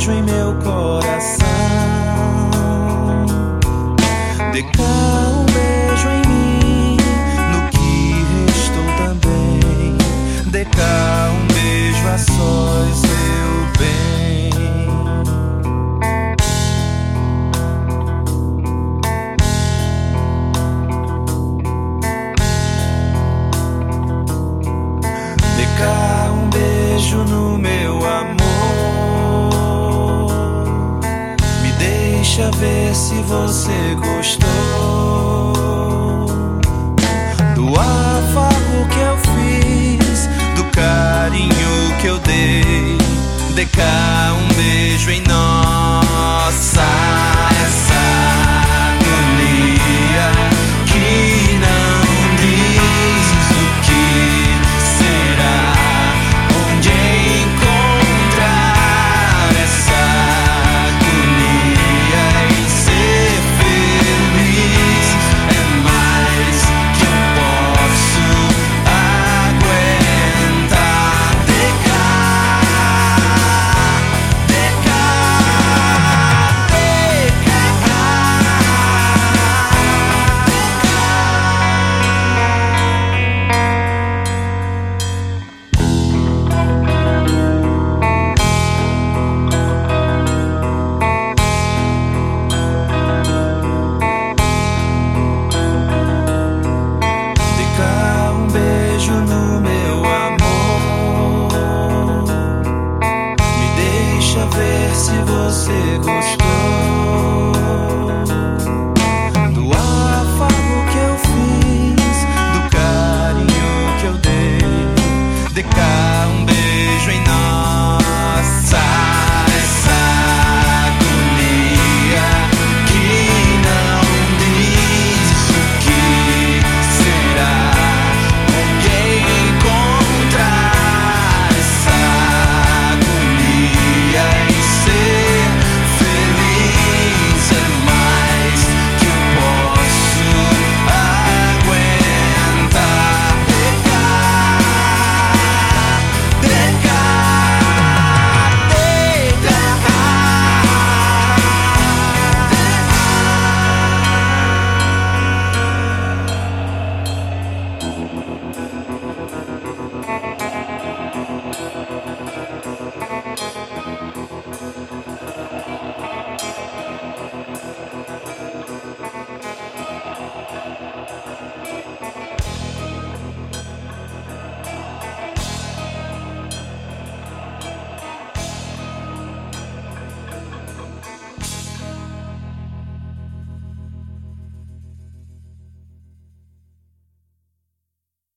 beijo em meu coração. Dê cá um beijo em mim, no que restou também. Dê cá um beijo a sós, meu bem. Dê cá um beijo no meu amor. Me deixa ver se você gostou do afago que eu fiz, do carinho que eu dei. Dê cá um beijo em nossa essa agonia que não diz o que será, onde encontrar essa agonia em ser feliz. É mais que eu posso aguentar. Dê cá, dê cá, dê cá, dê cá um beijo no meu amor. Me deixa ver se você gostou